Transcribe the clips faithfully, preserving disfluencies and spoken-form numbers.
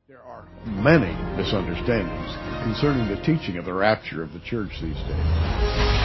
There are many misunderstandings concerning the teaching of the rapture of the church these days.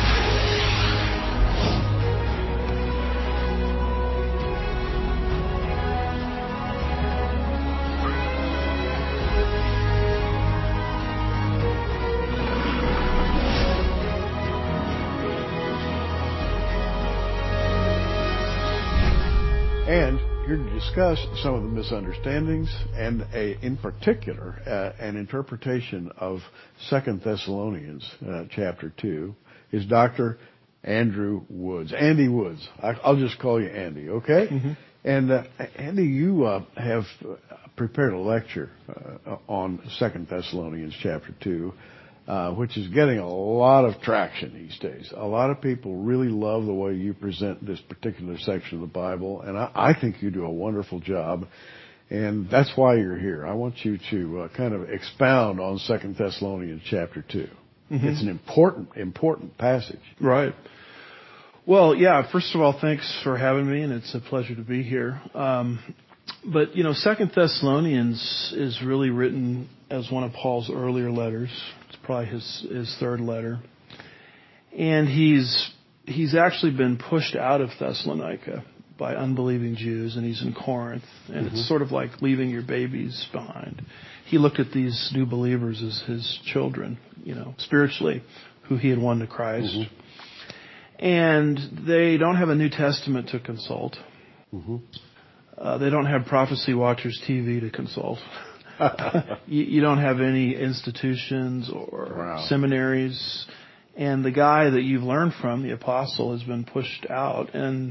And here to discuss some of the misunderstandings and, a, in particular, uh, an interpretation of Second Thessalonians uh, chapter two is Doctor Andrew Woods. Andy Woods. I, I'll just call you Andy, okay? Mm-hmm. And uh, Andy, you uh, have prepared a lecture uh, on Second Thessalonians chapter two, uh, which is getting a lot of traction these days. A lot of people really love the way you present this particular section of the Bible, and I, I think you do a wonderful job, and that's why you're here. I want you to uh, kind of expound on Second Thessalonians chapter two. Mm-hmm. It's an important, important passage. Right. Well, yeah, first of all, thanks for having me, and it's a pleasure to be here. Um, but, you know, Second Thessalonians is really written as one of Paul's earlier letters. Probably his his third letter, and he's he's actually been pushed out of Thessalonica by unbelieving Jews, and he's in Corinth, and mm-hmm. it's sort of like leaving your babies behind. He looked at these new believers as his children, you know, spiritually, who he had won to Christ, mm-hmm. and they don't have a New Testament to consult. Mm-hmm. Uh, they don't have Prophecy Watchers T V to consult. you, you don't have any institutions or wow. seminaries, and the guy that you've learned from, the apostle, has been pushed out, and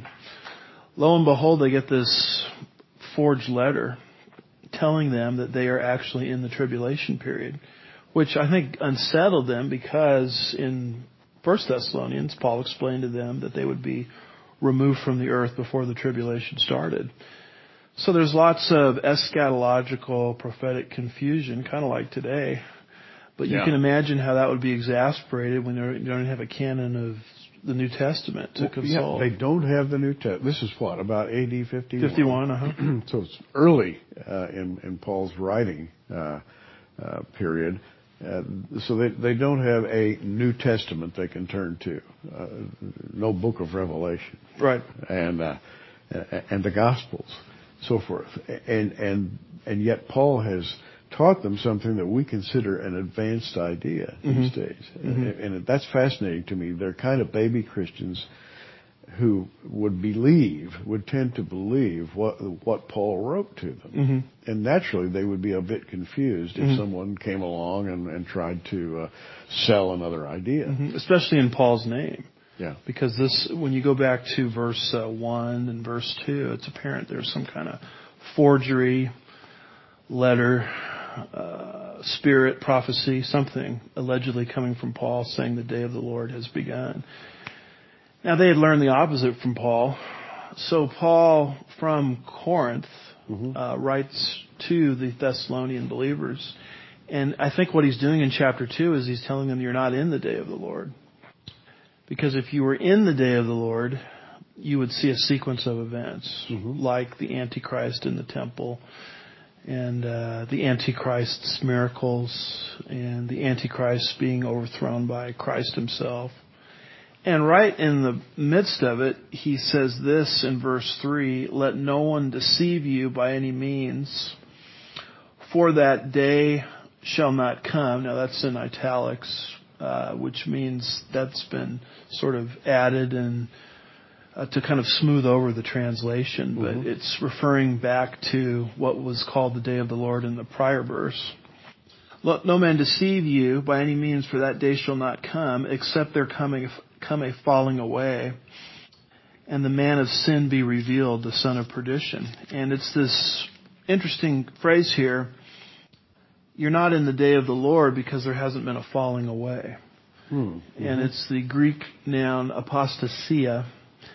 lo and behold, they get this forged letter telling them that they are actually in the tribulation period, which I think unsettled them, because in First Thessalonians, Paul explained to them that they would be removed from the earth before the tribulation started. So there's lots of eschatological prophetic confusion, kind of like today. But you yeah. can imagine how that would be exasperated when you don't have a canon of the New Testament to well, consult. Yeah, they don't have the New Testament. This is what, about A D fifty-one? fifty-one, uh-huh. So it's early uh, in, in Paul's writing uh, uh, period. Uh, so they, they don't have a New Testament they can turn to. Uh, no book of Revelation. Right. And, uh, and the Gospels. So forth, and and and yet Paul has taught them something that we consider an advanced idea mm-hmm. these days, mm-hmm. and, and that's fascinating to me. They're kind of baby Christians who would believe, would tend to believe what what Paul wrote to them, mm-hmm. and naturally they would be a bit confused if mm-hmm. someone came along and, and tried to uh, sell another idea, mm-hmm. especially in Paul's name. Yeah. Because this, when you go back to verse uh, one and verse two, it's apparent there's some kind of forgery, letter, uh, spirit, prophecy, something allegedly coming from Paul saying the day of the Lord has begun. Now, they had learned the opposite from Paul. So Paul, from Corinth, mm-hmm. uh, writes to the Thessalonian believers. And I think what he's doing in chapter two is he's telling them you're not in the day of the Lord. Because if you were in the day of the Lord, you would see a sequence of events, mm-hmm. like the Antichrist in the temple, and uh, the Antichrist's miracles, and the Antichrist being overthrown by Christ himself. And right in the midst of it, he says this in verse three, "Let no one deceive you by any means, for that day shall not come." Now that's in italics. Uh, which means that's been sort of added and uh, to kind of smooth over the translation, but mm-hmm. it's referring back to what was called the day of the Lord in the prior verse. "Let no man deceive you by any means, for that day shall not come, except there coming come a falling away, and the man of sin be revealed, the son of perdition." And it's this interesting phrase here. You're not in the day of the Lord because there hasn't been a falling away. Mm-hmm. And it's the Greek noun apostasia.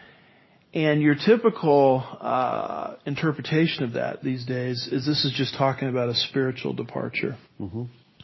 And your typical uh, interpretation of that these days is this is just talking about a spiritual departure. Mm-hmm.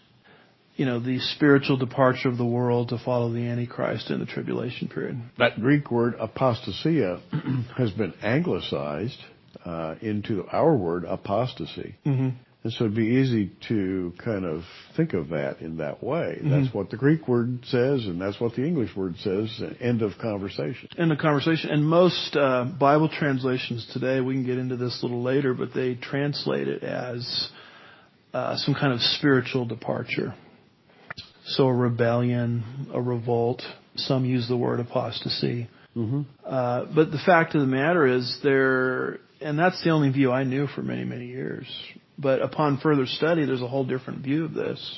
You know, the spiritual departure of the world to follow the Antichrist in the tribulation period. That Greek word apostasia has been anglicized uh, into our word apostasy. Mm-hmm. And so it'd be easy to kind of think of that in that way. Mm-hmm. That's what the Greek word says, and that's what the English word says. End of conversation. End of conversation. And most uh, Bible translations today, we can get into this a little later, but they translate it as uh, some kind of spiritual departure. So a rebellion, a revolt. Some use the word apostasy. Mm-hmm. Uh, but the fact of the matter is there, and that's the only view I knew for many, many years. But upon further study, there's a whole different view of this.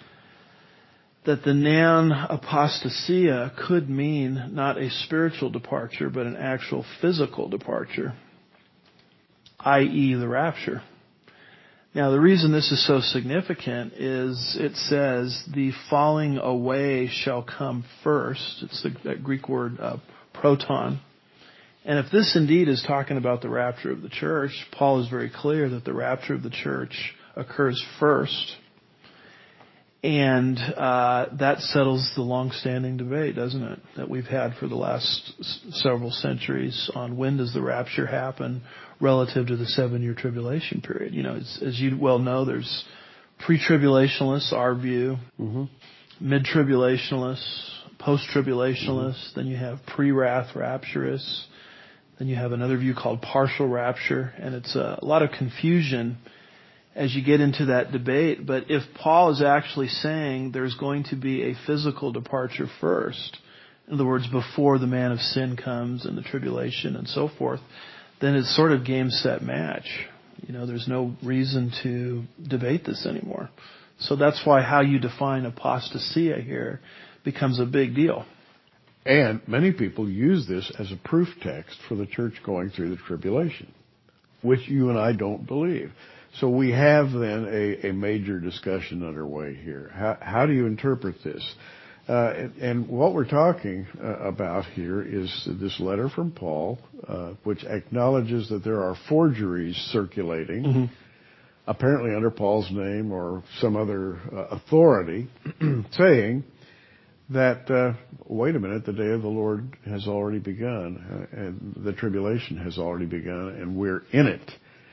That the noun apostasia could mean not a spiritual departure, but an actual physical departure, that is the rapture. Now, the reason this is so significant is it says the falling away shall come first. It's the that Greek word uh, proton. And if this indeed is talking about the rapture of the church, Paul is very clear that the rapture of the church occurs first. And uh, that settles the long-standing debate, doesn't it, that we've had for the last s- several centuries on when does the rapture happen relative to the seven-year tribulation period. You know, as, as you well know, there's pre-tribulationalists, our view, mm-hmm. mid-tribulationalists, post-tribulationalists, mm-hmm. then you have pre-wrath rapturists. Then you have another view called partial rapture, and it's a, a lot of confusion as you get into that debate. But if Paul is actually saying there's going to be a physical departure first, in other words, before the man of sin comes and the tribulation and so forth, then it's sort of game, set, match. You know, there's no reason to debate this anymore. So that's why how you define apostasia here becomes a big deal. And many people use this as a proof text for the church going through the tribulation, which you and I don't believe. So we have then a, a major discussion underway here. How, how do you interpret this? Uh, and, and what we're talking uh, about here is this letter from Paul, uh, which acknowledges that there are forgeries circulating, mm-hmm. apparently under Paul's name or some other uh, authority, saying that, uh, wait a minute, the day of the Lord has already begun, uh, and the tribulation has already begun, and we're in it.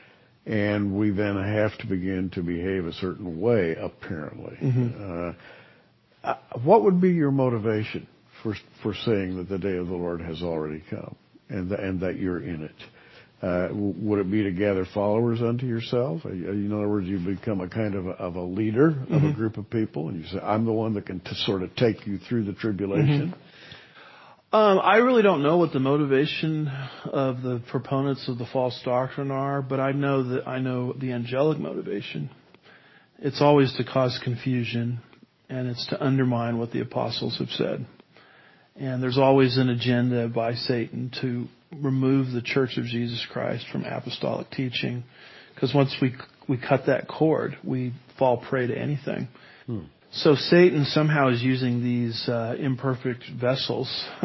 And we then have to begin to behave a certain way, apparently. Mm-hmm. Uh, what would be your motivation for for saying that the day of the Lord has already come, and, the, and that you're in it? Uh, would it be to gather followers unto yourself? In other words, you become a kind of a, of a leader of mm-hmm. a group of people, and you say, I'm the one that can t- sort of take you through the tribulation. Mm-hmm. Um, I really don't know what the motivation of the proponents of the false doctrine are, but I know that I know the angelic motivation. It's always to cause confusion, and it's to undermine what the apostles have said. And there's always an agenda by Satan to remove the Church of Jesus Christ from apostolic teaching, because once we we cut that cord, we fall prey to anything. Hmm. So Satan somehow is using these uh, imperfect vessels,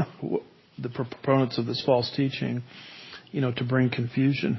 the proponents of this false teaching, you know, to bring confusion.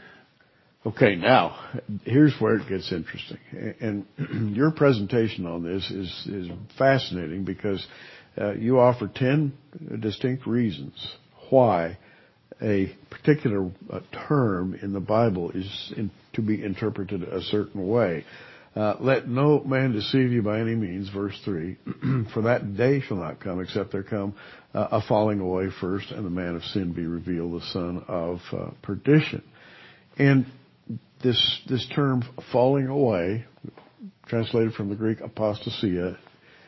Okay, now, here's where it gets interesting. And your presentation on this is, is fascinating because uh, you offer ten distinct reasons why a particular uh, term in the Bible is in, to be interpreted a certain way. Uh, let no man deceive you by any means, verse three, for that day shall not come except there come uh, a falling away first, and the man of sin be revealed, the son of uh, perdition. And this this term falling away, translated from the Greek apostasia,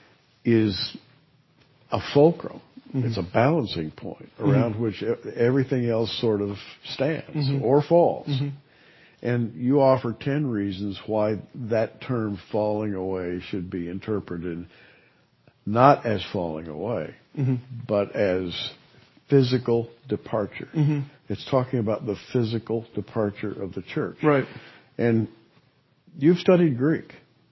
is a fulcrum. Mm-hmm. It's a balancing point around mm-hmm. which everything else sort of stands mm-hmm. or falls. Mm-hmm. And you offer ten reasons why that term falling away should be interpreted not as falling away, mm-hmm. but as physical departure. Mm-hmm. It's talking about the physical departure of the church. Right. And you've studied Greek,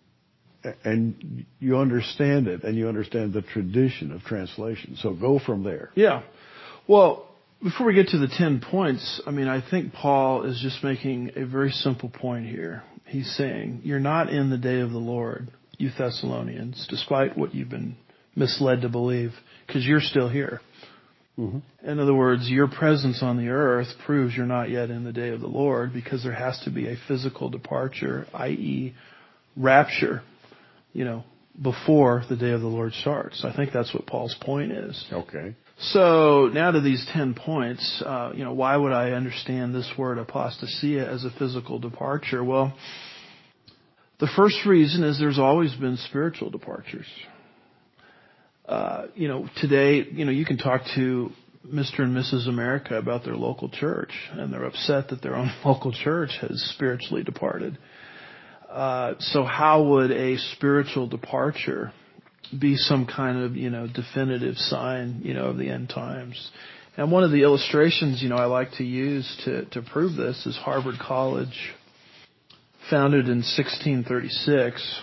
and you understand it, and you understand the tradition of translation. So go from there. Yeah. Well, before we get to the ten points, I mean, I think Paul is just making a very simple point here. He's saying, you're not in the day of the Lord, you Thessalonians, despite what you've been misled to believe, because you're still here. Mm-hmm. In other words, your presence on the earth proves you're not yet in the day of the Lord, because there has to be a physical departure, that is rapture, you know, before the day of the Lord starts. I think that's what Paul's point is. Okay. So now to these ten points, uh, you know, why would I understand this word apostasia as a physical departure? Well, the first reason is there's always been spiritual departures. Uh, you know, today, you know, you can talk to Mister and Missus America about their local church, and they're upset that their own local church has spiritually departed. Uh, so how would a spiritual departure be some kind of, you know, definitive sign, you know, of the end times? And one of the illustrations, you know, I like to use to, to prove this is Harvard College, founded in sixteen thirty-six.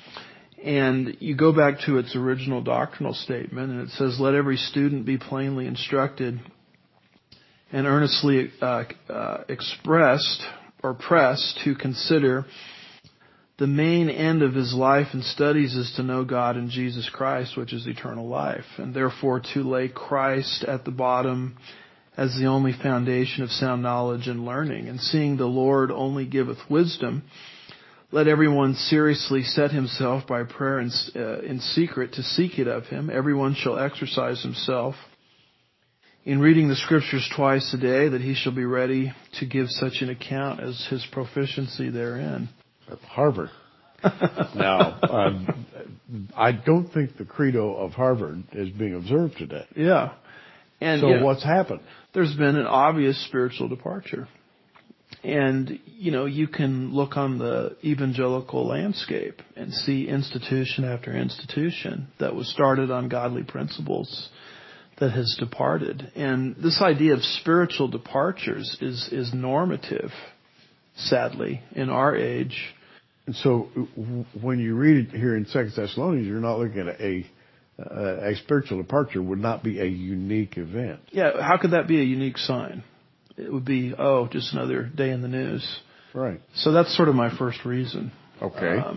And you go back to its original doctrinal statement, and it says, "Let every student be plainly instructed and earnestly uh, uh, expressed or pressed to consider the main end of his life and studies is to know God and Jesus Christ, which is eternal life, and therefore to lay Christ at the bottom as the only foundation of sound knowledge and learning. And seeing the Lord only giveth wisdom, let everyone seriously set himself by prayer in, uh, in secret to seek it of him. Everyone shall exercise himself in reading the Scriptures twice a day, that he shall be ready to give such an account as his proficiency therein." At Harvard. Now, um, I don't think the credo of Harvard is being observed today. Yeah. And so yeah, what's happened? There's been an obvious spiritual departure. And, you know, you can look on the evangelical landscape and see institution after institution that was started on godly principles that has departed. And this idea of spiritual departures is, is normative, sadly, in our age. And so when you read it here in Second Thessalonians, you're not looking at a uh, a spiritual departure would not be a unique event. Yeah, how could that be a unique sign? It would be, oh, just another day in the news. Right. So that's sort of my first reason. Okay. Um,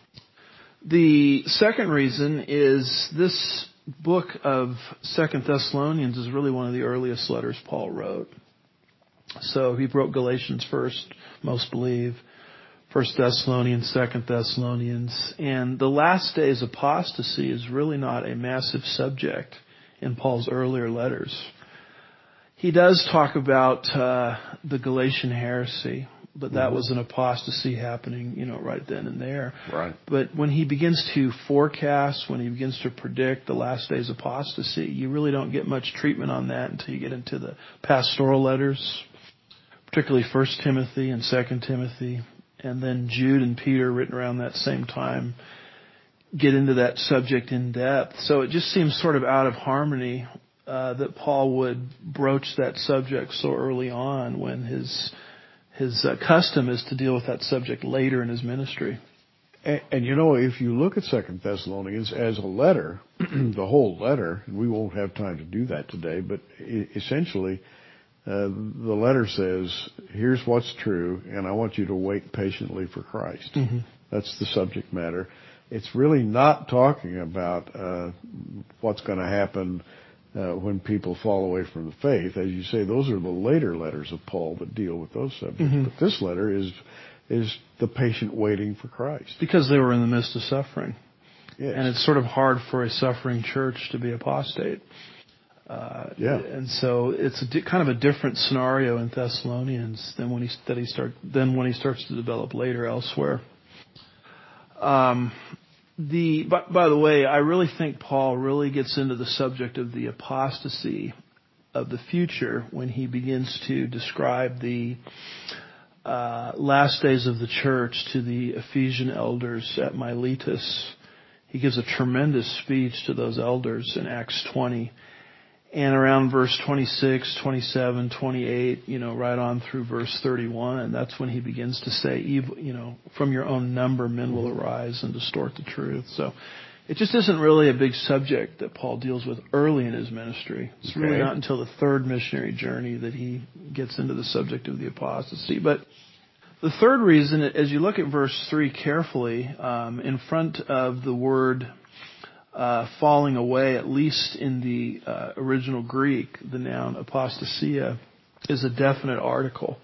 the second reason is this book of Second Thessalonians is really one of the earliest letters Paul wrote. So he wrote Galatians first, most believe, First Thessalonians, Second Thessalonians, and the last days apostasy is really not a massive subject in Paul's earlier letters. He does talk about uh, the Galatian heresy, but that mm-hmm. was an apostasy happening, you know, right then and there. Right. But when he begins to forecast, when he begins to predict the last days apostasy, you really don't get much treatment on that until you get into the pastoral letters, particularly First Timothy and Second Timothy. And then Jude and Peter, written around that same time, get into that subject in depth. So it just seems sort of out of harmony uh, that Paul would broach that subject so early on, when his his uh, custom is to deal with that subject later in his ministry. And, and you know, if you look at Second Thessalonians as a letter, the whole letter, and we won't have time to do that today, but essentially, Uh, the letter says, here's what's true, and I want you to wait patiently for Christ. Mm-hmm. That's the subject matter. It's really not talking about uh, what's going to happen uh, when people fall away from the faith. As you say, those are the later letters of Paul that deal with those subjects. Mm-hmm. But this letter is is the patient waiting for Christ. Because they were in the midst of suffering. Yes. And it's sort of hard for a suffering church to be apostate. Uh, yeah. And so it's a di- kind of a different scenario in Thessalonians than when he that he start than when he starts to develop later elsewhere. Um, the by, by the way, I really think Paul really gets into the subject of the apostasy of the future when he begins to describe the uh, last days of the church to the Ephesian elders at Miletus. He gives a tremendous speech to those elders in Acts twenty. And around verse twenty-six, twenty-seven, twenty-eight, you know, right on through verse thirty-one, that's when he begins to say, evil, you know, from your own number men will arise and distort the truth. So it just isn't really a big subject that Paul deals with early in his ministry. It's okay. really not until the third missionary journey that he gets into the subject of the apostasy. But the third reason, as you look at verse three carefully, um, in front of the word uh, falling away, at least in the uh, original Greek, the noun apostasia is a definite article.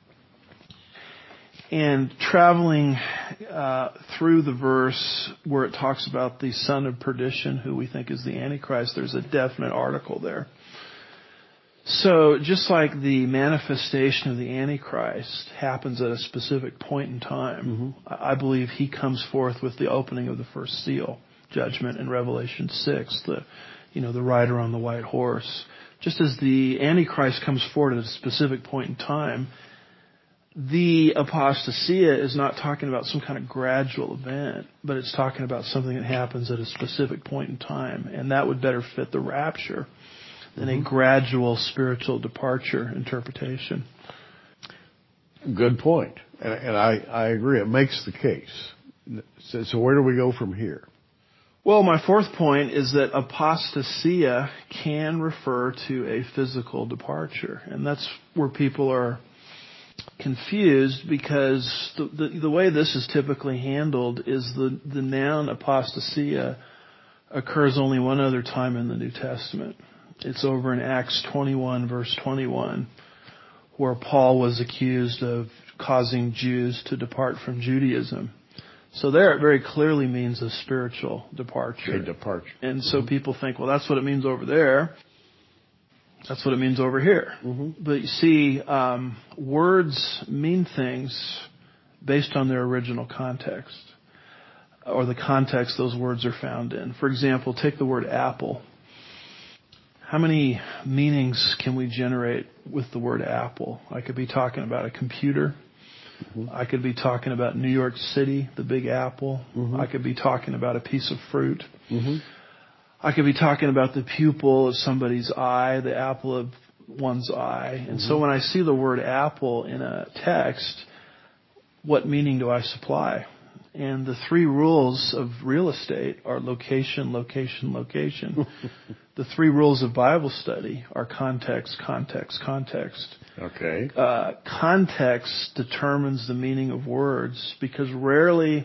And traveling uh, through the verse where it talks about the son of perdition, who we think is the Antichrist, there's a definite article there. So just like the manifestation of the Antichrist happens at a specific point in time, mm-hmm. I believe he comes forth with the opening of the first seal, judgment in Revelation six, the, you know, the rider on the white horse. Just as the Antichrist comes forward at a specific point in time, the apostasia is not talking about some kind of gradual event, but it's talking about something that happens at a specific point in time, and that would better fit the rapture than mm-hmm. a gradual spiritual departure interpretation. Good point, and, and I, I agree. It makes the case. So, so where do we go from here? Well, my fourth point is that apostasia can refer to a physical departure, and that's where people are confused, because the, the, the way this is typically handled is the, the noun apostasia occurs only one other time in the New Testament. It's over in Acts twenty-one, verse twenty-one, where Paul was accused of causing Jews to depart from Judaism. So there it very clearly means a spiritual departure. A departure. And so mm-hmm. people think, well, that's what it means over there. That's what it means over here. Mm-hmm. But you see, um, words mean things based on their original context, or the context those words are found in. For example, take the word apple. How many meanings can we generate with the word apple? I could be talking about a computer. Mm-hmm. I could be talking about New York City, the Big Apple. Mm-hmm. I could be talking about a piece of fruit. Mm-hmm. I could be talking about the pupil of somebody's eye, the apple of one's eye. And mm-hmm. so when I see the word apple in a text, what meaning do I supply? And the three rules of real estate are location, location, location. The three rules of Bible study are context, context, context. Okay. Uh, context determines the meaning of words, because rarely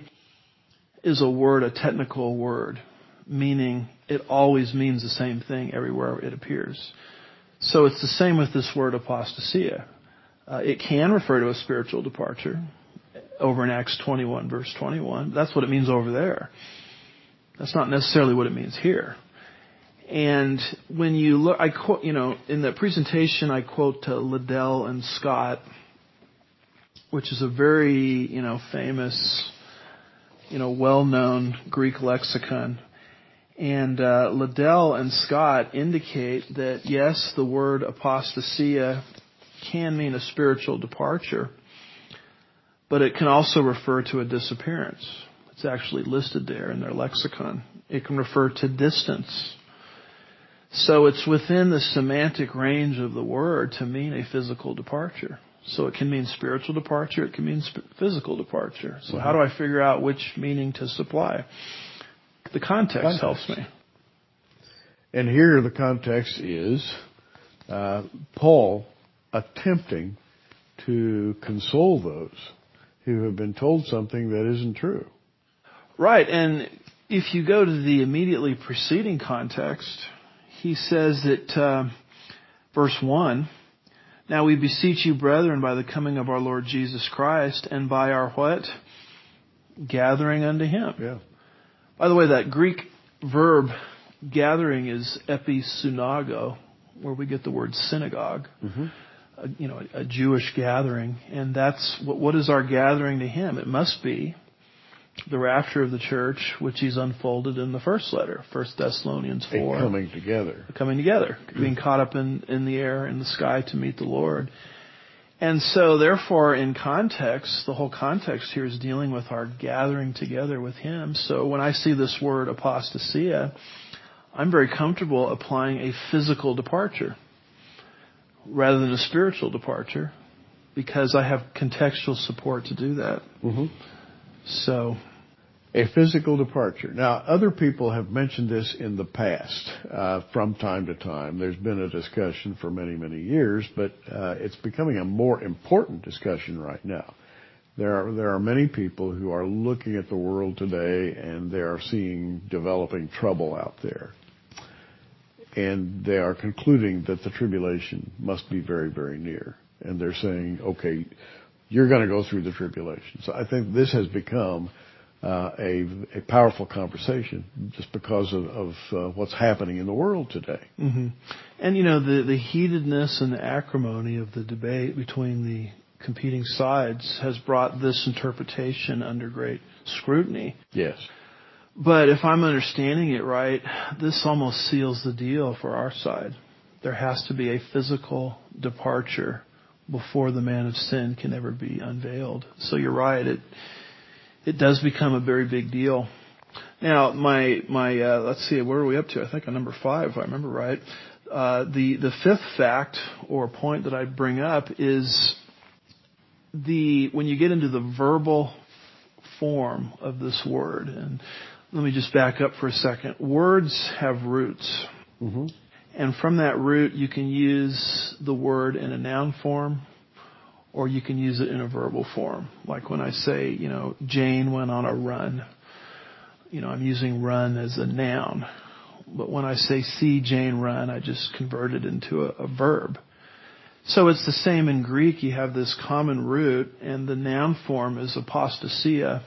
is a word a technical word, meaning it always means the same thing everywhere it appears. So it's the same with this word apostasia. Uh, it can refer to a spiritual departure over in Acts twenty-one, verse twenty-one. That's what it means over there. That's not necessarily what it means here. And when you look, I quote, you know, in the presentation, I quote uh, Liddell and Scott, which is a very, you know, famous, you know, well-known Greek lexicon. And uh, Liddell and Scott indicate that, yes, the word apostasia can mean a spiritual departure, but it can also refer to a disappearance. It's actually listed there in their lexicon. It can refer to distance. So it's within the semantic range of the word to mean a physical departure. So it can mean spiritual departure, it can mean sp- physical departure. So mm-hmm. how do I figure out which meaning to supply? The context, context helps me. And here the context is uh, Paul attempting to console those who have been told something that isn't true. Right, and if you go to the immediately preceding context, he says that, uh, verse one, now we beseech you, brethren, by the coming of our Lord Jesus Christ, and by our what? Gathering unto him. Yeah. By the way, that Greek verb gathering is episunago, where we get the word synagogue. Mm-hmm. A, you know, a, a Jewish gathering. And that's, what, what is our gathering to him? It must be the rapture of the church, which he's unfolded in the first letter, First Thessalonians four. A coming together. Coming together. Being caught up in, in the air, in the sky to meet the Lord. And so, therefore, in context, the whole context here is dealing with our gathering together with him. So when I see this word apostasia, I'm very comfortable applying a physical departure rather than a spiritual departure, because I have contextual support to do that. Mm-hmm. So, a physical departure. Now, other people have mentioned this in the past, uh, from time to time. There's been a discussion for many, many years, but uh, it's becoming a more important discussion right now. There are, there are many people who are looking at the world today and they are seeing developing trouble out there. And they are concluding that the tribulation must be very, very near. And they're saying, okay, you're going to go through the tribulation. So I think this has become uh, a, a powerful conversation just because of, of uh, what's happening in the world today. Mm-hmm. And, you know, the, the heatedness and the acrimony of the debate between the competing sides has brought this interpretation under great scrutiny. Yes. But if I'm understanding it right, this almost seals the deal for our side. There has to be a physical departure before the man of sin can ever be unveiled. So you're right, it it does become a very big deal. Now, my my uh, let's see, where are we up to? I think on number five, if I remember right. Uh, the the fifth fact or point that I bring up is the when you get into the verbal form of this word. And let me just back up for a second. Words have roots. Mm-hmm. And from that root, you can use the word in a noun form, or you can use it in a verbal form. Like when I say, you know, Jane went on a run. You know, I'm using run as a noun. But when I say see Jane run, I just convert it into a, a verb. So it's the same in Greek. You have this common root, and the noun form is apostasia.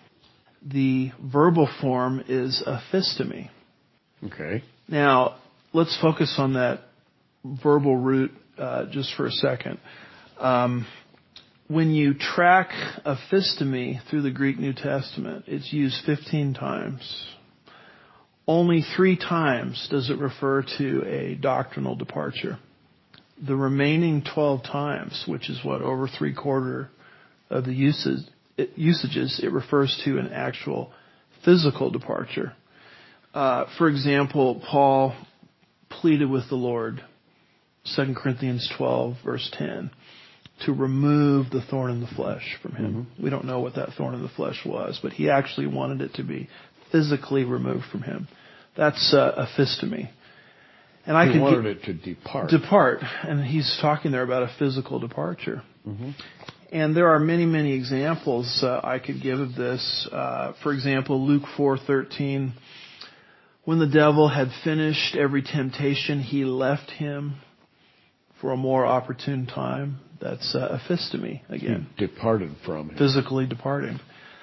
The verbal form is aphistemi. Okay. Now, let's focus on that verbal root uh, just for a second. Um, when you track aphistemi through the Greek New Testament, it's used fifteen times. Only three times does it refer to a doctrinal departure. The remaining twelve times, which is what, over three quarter of the usage, it, usages, it refers to an actual physical departure. Uh, for example, Paul pleaded with the Lord, Second Corinthians twelve, verse ten, to remove the thorn in the flesh from him. Mm-hmm. We don't know what that thorn in the flesh was, but he actually wanted it to be physically removed from him. That's uh, aphistemi. And I he could wanted get, it to depart. Depart. And he's talking there about a physical departure. Mm-hmm. And there are many, many examples uh, I could give of this. Uh, for example, Luke four thirteen. When the devil had finished every temptation, he left him for a more opportune time. That's uh, aphistemi again. He departed from him. Physically departing.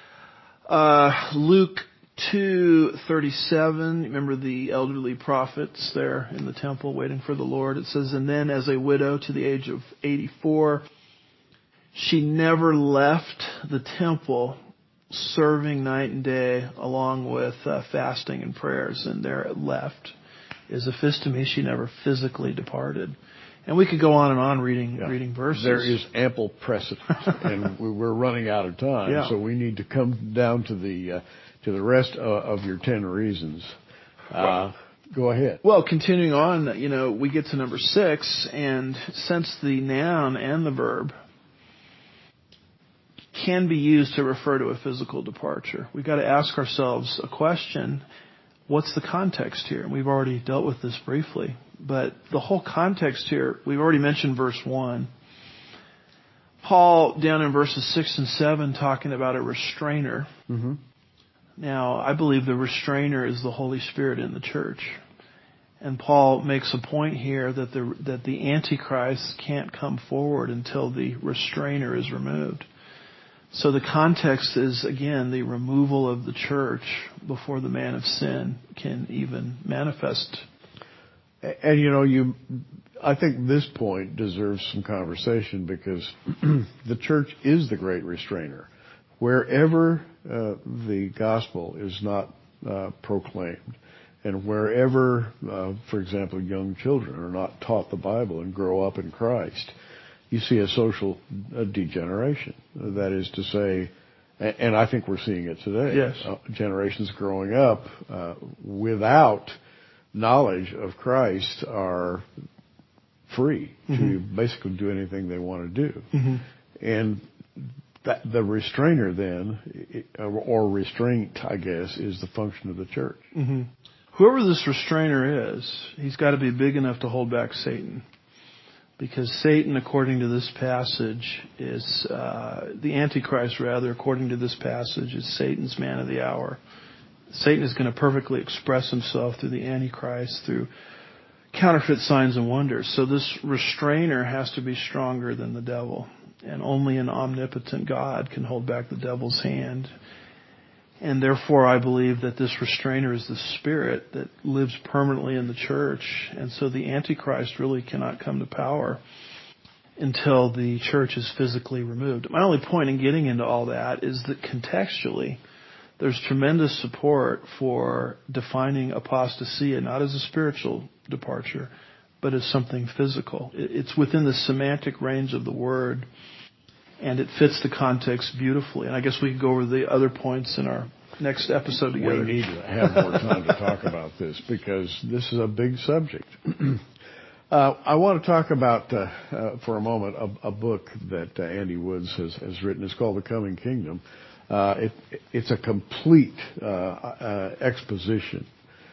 Uh, Luke two thirty-seven. Remember the elderly prophets there in the temple waiting for the Lord. It says, and then as a widow to the age of eighty-four, she never left the temple, serving night and day along with uh, fasting and prayers. And there it left is aphistemi. She never physically departed. And we could go on and on reading yeah. reading verses. There is ample precedent, and we're running out of time, yeah. so we need to come down to the uh, to the rest of, of your ten reasons. Uh, go ahead. Well, continuing on, you know, we get to number six, and since the noun and the verb can be used to refer to a physical departure, we've got to ask ourselves a question. What's the context here? And we've already dealt with this briefly. But the whole context here, we've already mentioned verse one. Paul, down in verses six and seven, talking about a restrainer. Mm-hmm. Now, I believe the restrainer is the Holy Spirit in the church. And Paul makes a point here that the that the Antichrist can't come forward until the restrainer is removed. So the context is, again, the removal of the church before the man of sin can even manifest. And, you know, you, I think this point deserves some conversation because the church is the great restrainer. Wherever uh, the gospel is not uh, proclaimed, and wherever, uh, for example, young children are not taught the Bible and grow up in Christ, you see a social uh, degeneration. That is to say, and I think we're seeing it today. Yes. Uh, generations growing up uh, without knowledge of Christ are free mm-hmm. to basically do anything they want to do. Mm-hmm. And that, the restrainer then, or restraint, I guess, is the function of the church. Because Satan, according to this passage, is, uh, the Antichrist rather, according to this passage, is Satan's man of the hour. Satan is going to perfectly express himself through the Antichrist, through counterfeit signs and wonders. So this restrainer has to be stronger than the devil. And only an omnipotent God can hold back the devil's hand. And therefore I believe that this restrainer is the Spirit that lives permanently in the church. And so the Antichrist really cannot come to power until the church is physically removed. My only point in getting into all that is that contextually, there's tremendous support for defining apostasy not as a spiritual departure, but as something physical. It's within the semantic range of the word, and it fits the context beautifully. And I guess we could go over the other points in our next episode together. We need to have more time to talk about this because this is a big subject. uh, I want to talk about, uh, uh, for a moment, a, a book that uh, Andy Woods has, has written. It's called The Coming Kingdom. Uh, it, it's a complete uh, uh, exposition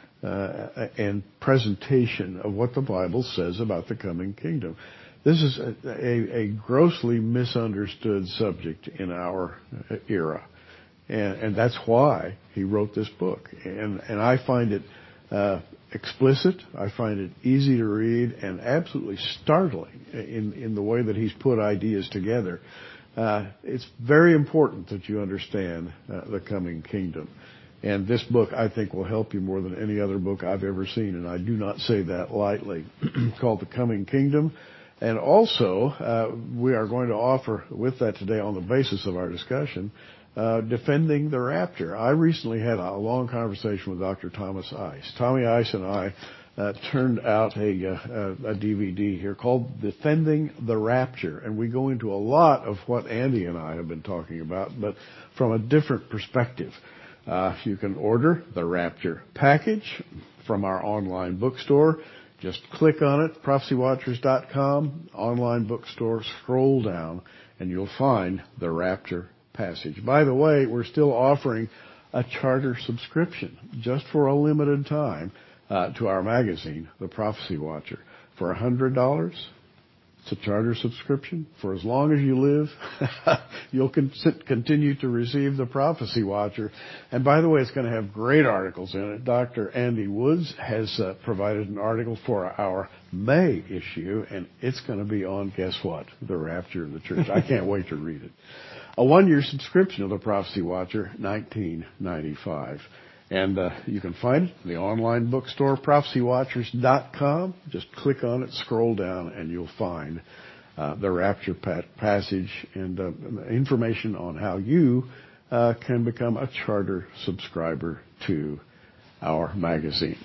uh, and presentation of what the Bible says about the coming kingdom. This is a, a, a grossly misunderstood subject in our era, and, and that's why he wrote this book. And, and I find it uh, explicit. I find it easy to read and absolutely startling in, in the way that he's put ideas together. Uh, it's very important that you understand uh, the coming kingdom. And this book, I think, will help you more than any other book I've ever seen, and I do not say that lightly. Called The Coming Kingdom. And also, uh, we are going to offer with that today on the basis of our discussion, uh, Defending the Rapture. I recently had a long conversation with Doctor Thomas Ice. Tommy Ice and I Uh, turned out a, uh, a D V D here called Defending the Rapture, and we go into a lot of what Andy and I have been talking about, but from a different perspective. Uh, you can order the Rapture package from our online bookstore. Just click on it, prophecy watchers dot com, online bookstore, scroll down, and you'll find the Rapture passage. By the way, we're still offering a charter subscription just for a limited time Uh, to our magazine, The Prophecy Watcher. For one hundred dollars, it's a charter subscription. For as long as you live, you'll con- continue to receive The Prophecy Watcher. And by the way, it's going to have great articles in it. Doctor Andy Woods has uh, provided an article for our May issue, and it's going to be on, guess what? The Rapture of the Church. I can't wait to read it. A one-year subscription of The Prophecy Watcher, nineteen ninety-five dollars. And uh, you can find it in the online bookstore, prophecy watchers dot com. Just click on it, scroll down, and you'll find uh, the Rapture pa- passage and uh, information on how you uh, can become a charter subscriber to our magazine.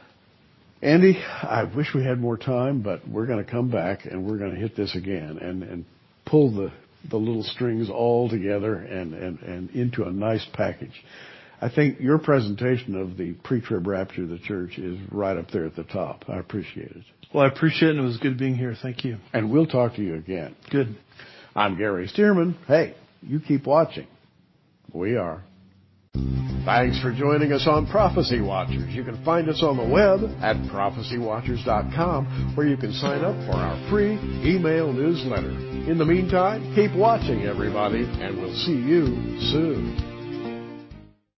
Andy, I wish we had more time, but we're going to come back and we're going to hit this again and, and pull the, the little strings all together and, and, and into a nice package. I think your presentation of the pre-trib rapture of the church is right up there at the top. I appreciate it. Well, I appreciate it, and it was good being here. Thank you. And we'll talk to you again. Good. I'm Gary Stearman. Hey, you keep watching. We are. Thanks for joining us on Prophecy Watchers. You can find us on the web at prophecy watchers dot com, where you can sign up for our free email newsletter. In the meantime, keep watching, everybody, and we'll see you soon.